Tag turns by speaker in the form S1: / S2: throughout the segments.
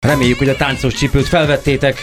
S1: Reméljük, hogy a táncos csipőt felvettétek,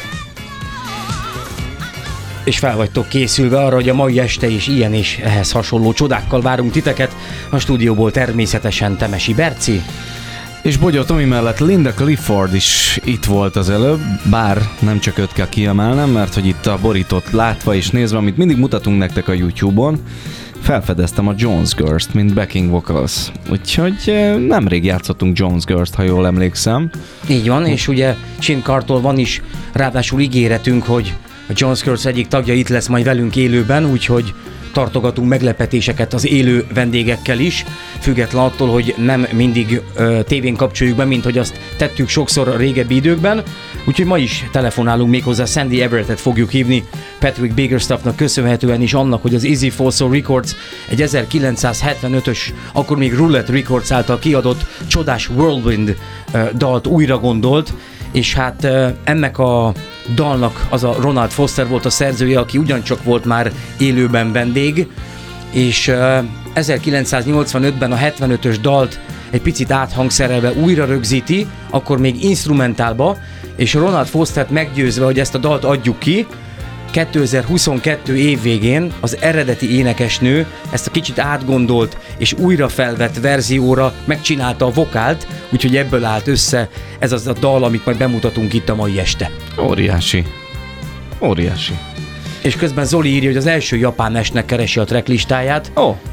S1: és fel vagytok készülve arra, hogy a mai este is ilyen és ehhez hasonló csodákkal várunk titeket. A stúdióból természetesen Temesi Berci.
S2: És Bogyó Tomi mellett Linda Clifford is itt volt az előbb, bár nem csak őt kell kiemelnem, mert hogy itt a borítót látva és nézve, amit mindig mutatunk nektek a YouTube-on, felfedeztem a Jones Girls-t, mint backing vocals. Úgyhogy nemrég játszottunk Jones Girls-t, ha jól emlékszem.
S1: Így van, és ugye Shin Cartól van is ráadásul ígéretünk, hogy a Jones Girls egyik tagja itt lesz majd velünk élőben, úgyhogy tartogatunk meglepetéseket az élő vendégekkel is, független attól, hogy nem mindig tévén kapcsoljuk be, mint hogy azt tettük sokszor a régebbi időkben. Úgyhogy ma is telefonálunk, méghozzá Sandy Everettet fogjuk hívni, Patrick Biggerstaffnak köszönhetően is annak, hogy az Easy Folsom Records egy 1975-ös, akkor még Roulette Records által kiadott csodás Whirlwind dalt újra gondolt, és hát ennek a dalnak az a Ronald Foster volt a szerzője, aki ugyancsak volt már élőben vendég, és 1985-ben a 75-ös dalt egy picit áthangszerelve újra rögzíti, akkor még instrumentálba, és Ronald Fostert meggyőzve, hogy ezt a dalt adjuk ki, 2022 év végén az eredeti énekesnő ezt a kicsit átgondolt és újra felvett verzióra megcsinálta a vokált, úgyhogy ebből állt össze ez az a dal, amit majd bemutatunk itt a mai este.
S2: Óriási. Óriási.
S1: És közben Zoli írja, hogy az első japán esnek keresi a tracklistáját.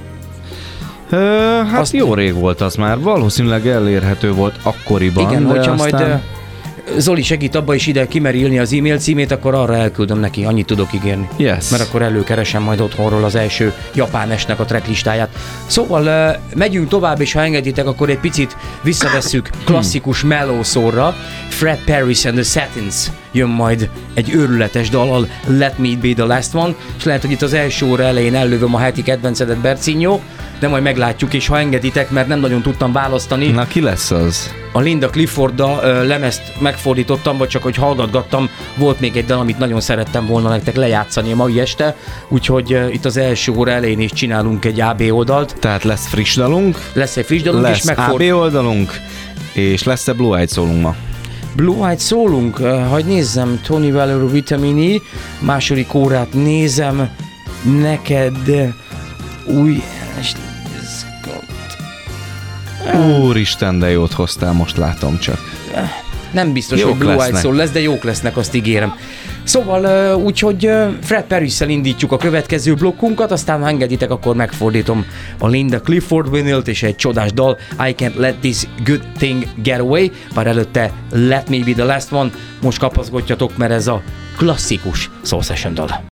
S2: Hát azt jó rég volt az már, valószínűleg elérhető volt akkoriban.
S1: Igen, hogyha
S2: aztán...
S1: majd Zoli segít abba is ide kimeri írni az e-mail címét, akkor arra elküldöm neki, annyit tudok ígérni.
S2: Yes.
S1: Mert akkor előkeresem majd otthonról az első japán esnek a tracklistáját. Szóval megyünk tovább, és ha engeditek, akkor egy picit visszavesszük klasszikus mellószórra. Fred Paris and the Satins jön majd egy őrületes dallal, Let Me Be the Last One, és lehet, hogy itt az első óra elején ellövöm a heti kedvencedet, Bercinyó, de majd meglátjuk, és ha engeditek, mert nem nagyon tudtam választani.
S2: Na, ki lesz az?
S1: A Linda Clifford-a lemezt megfordítottam, vagy csak hogy hallgatgattam, volt még egy dal, amit nagyon szerettem volna nektek lejátszani a mai este, úgyhogy itt az első óra elején is csinálunk egy AB oldalt.
S2: Tehát lesz friss dalunk,
S1: lesz egy friss dalunk,
S2: lesz
S1: és
S2: AB oldalunk, és lesz-e Blue Eyed szólunk ma?
S1: Blue Eyed szólunk, hagyj nézzem, Tony Valero Vitamini, második órát nézem, neked új...
S2: Úristen, de jót hoztál, most látom csak.
S1: Nem biztos,
S2: jók
S1: hogy Blue Eyed
S2: lesznek.
S1: Soul lesz, de jók lesznek, azt ígérem. Szóval úgyhogy Fred Paris-szel indítjuk a következő blokkunkat, aztán ha engeditek, akkor megfordítom a Linda Clifford vinylt és egy csodás dal, I Can't Let This Good Thing Get Away, bár előtte Let Me Be The Last One, most kapaszkodjatok, mert ez a klasszikus Soul Session dal.